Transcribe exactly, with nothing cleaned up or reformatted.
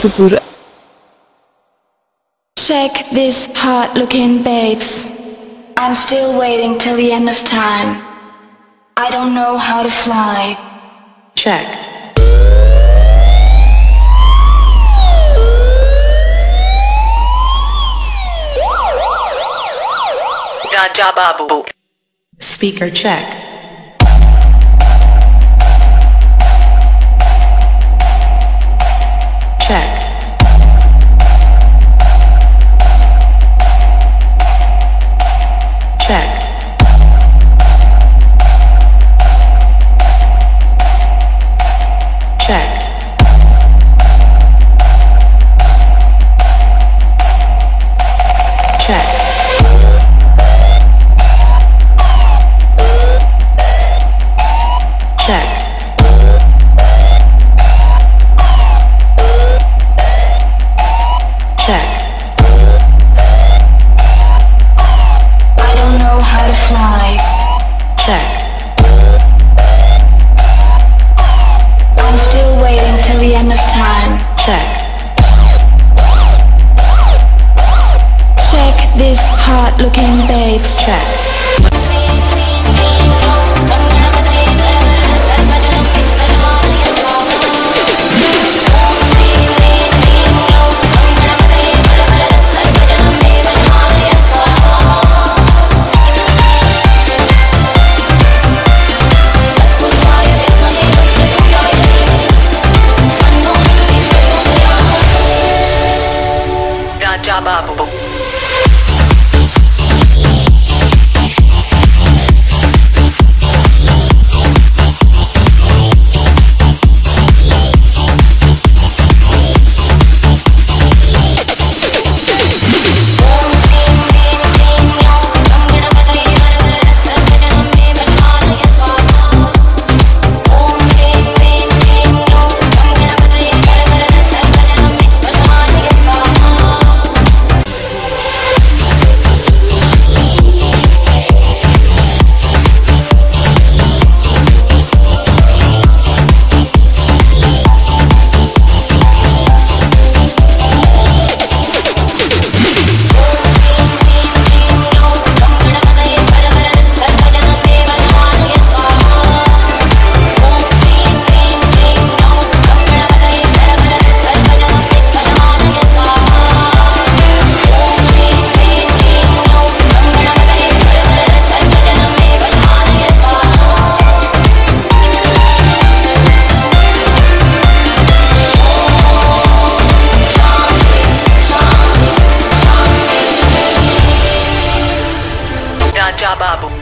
Tripura. Check this hot looking babes. I'm still waiting till the end of time. I don't know how to fly. Check. Raja Babu. Speaker check. Check. Check. Check. Check. Check. Check. I don't know how to fly. Check. I'm still waiting till the end of time. Check. Check this hot looking babes. Check. Raja Babu. Raja Babu.